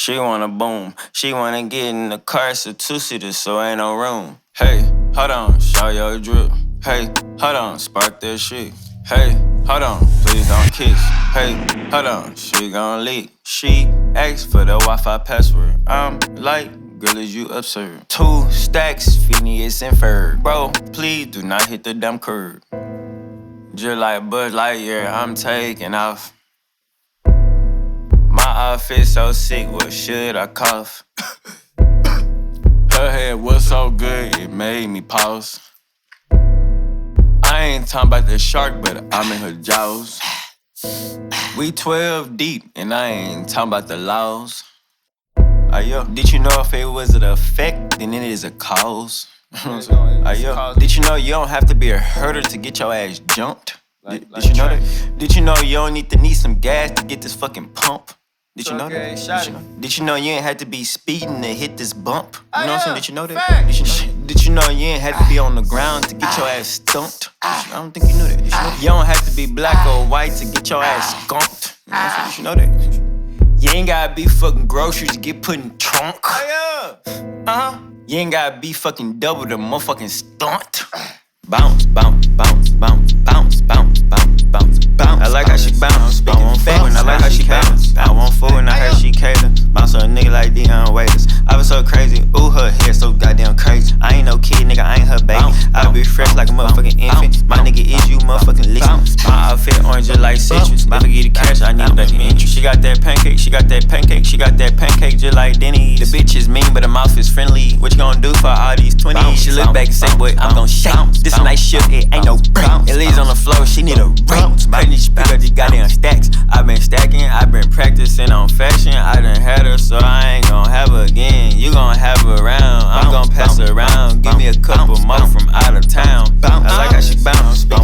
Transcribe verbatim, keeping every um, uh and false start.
She wanna boom. She wanna get in the car, it's a two-seater, so ain't no room. Hey, hold on, show your drip. Hey, hold on, spark that shit. Hey, hold on, please don't kiss. Hey, hold on, she gon' leak. She asked for the Wi-Fi password. I'm like, girl, is you absurd? Two stacks, Phineas and Ferb. Bro, please do not hit the damn curb. Just like Buzz Lightyear, I'm taking off. My outfit so sick, what should I cough? Her head was so good, it made me pause. I ain't talking about the shark, but I'm in her jaws. We twelve deep, and I ain't talking about the laws. Ayo, did you know if it was an effect, then it is a cause? Ayo, did you know you don't have to be a herder to get your ass jumped? Like, did, like did you know that? Did you know you don't need to need some gas to get this fucking pump? Did you know that? Did you know, did you know you ain't had to be speeding to hit this bump? You know what I'm saying? Did you know that? Did you know, did you know you ain't had to be on the ground to get your ass stumped? I don't think you knew that. Did you, know? You don't have to be black or white to get your ass skunked. You know what I'm saying? Did you know that? You ain't gotta be fucking groceries to get put in the trunk. Uh-huh. You ain't gotta be fucking double the motherfucking stunt. Bounce, bounce, bounce, bounce, bounce, bounce, bounce, bounce, bounce. I like how she bounce. I won't fool when I like how she bounce. I won't fool when I heard she cater. Bounce on a nigga like Deion Waiters. I was so crazy, ooh, her hair so goddamn crazy. I ain't no kid, nigga, I ain't her baby. I be fresh like a motherfucking infant. My nigga is you motherfucking listen. My outfit orange just like citrus. If I get the cash, I need a back interest. She got that pancake, she got that pancake, she got that pancake just like Denny's. The bitch is mean, but her mouth is friendly. What you gonna do for all these twenties? She look back and say, boy, I'm gon' shake. This a nice shift, it ain't no break. It lays on the floor, she need a ring. I need to pick up these goddamn stacks. I been stacking, I been practicing on fashion. I done had her, so I ain't gon' have her again. You gon' have her around, I'm gon' pass her around. Give me a couple more from out of town. I like how she bounce.